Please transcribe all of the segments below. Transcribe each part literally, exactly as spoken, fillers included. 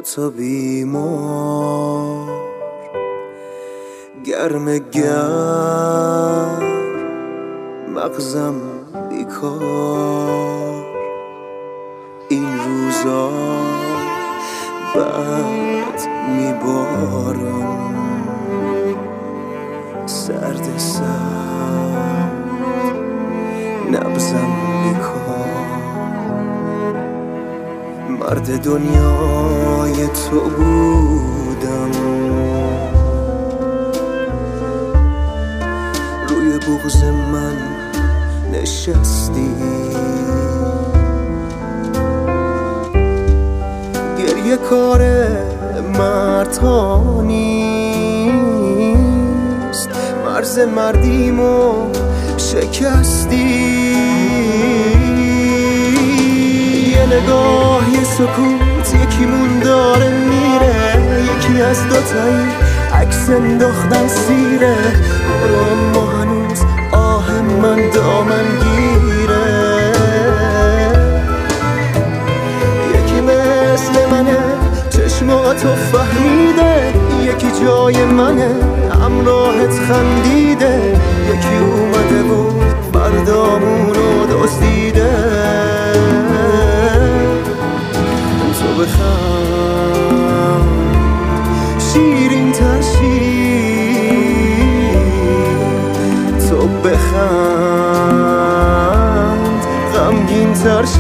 دوتا بیمار گرم گرم مغزم بیکار این روزا بعد میبارم سرد سرد نبزم بیکار مرد دنیای تو بودم روی بغض من نشستی گریه کار مردها نیست مرز مردیمو شکستی یه نگاه یه سکوت یکیمون داره میره یکی از دوتایی عکس انداختن سیره برو اما هنوز آه من دامن گیره یکی مثل منه چشماتو فهمیده یکی جای منه همراهت خندیده یکی اومده و فردامونو دزدیده تو بخند شیرین ترشی تو بخند غمگین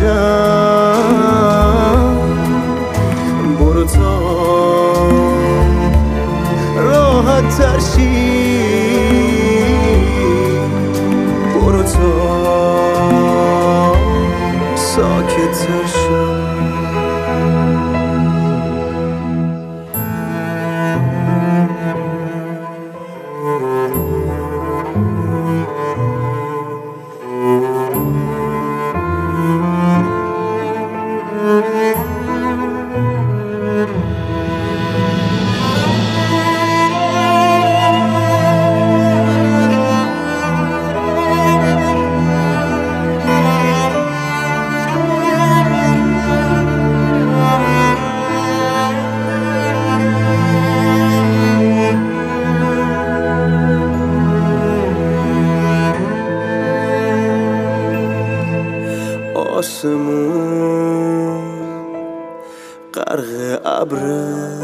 ترشم برو تا راحت ترشی برو تا ساکت ترشم آسمون غرق ابره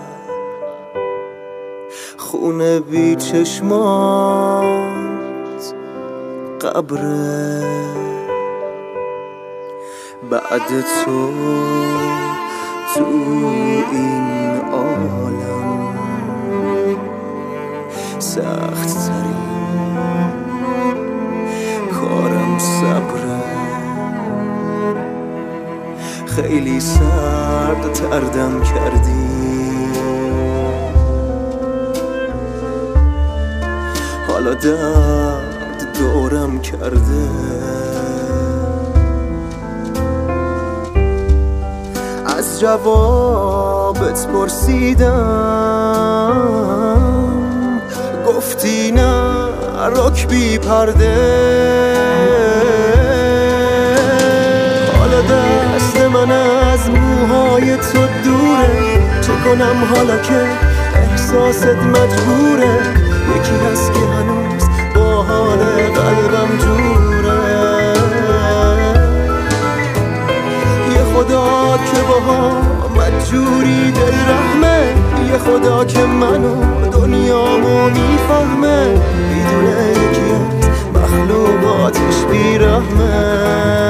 خونه بی چشمات قبره بعد تو تو این عالم سخت ترین کارم صبره خیلی سرد تردم کردی حالا درد دورم کرده از جوابت پرسیدم گفتی نه رک بی پرده من از موهای تو دوره چه کنم حالا که احساست مجبوره یکی هست که هنوز با حال قلبم جوره یه خدا که باها مجبوری دل رحمه یه خدا که منو دنیامو میفهمه میدونه یکی از مخلوقاتش بیرحمه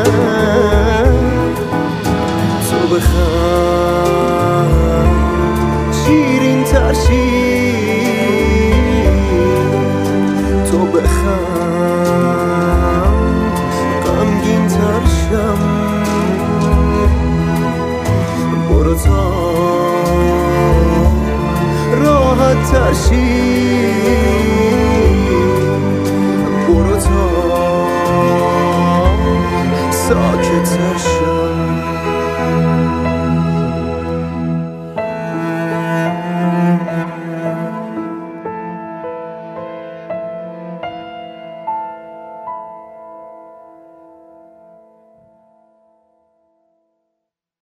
بخند شیرین ترشی تو بخند غمگین ترشم برو تا راحت ترشی برو تا ساکت ترشم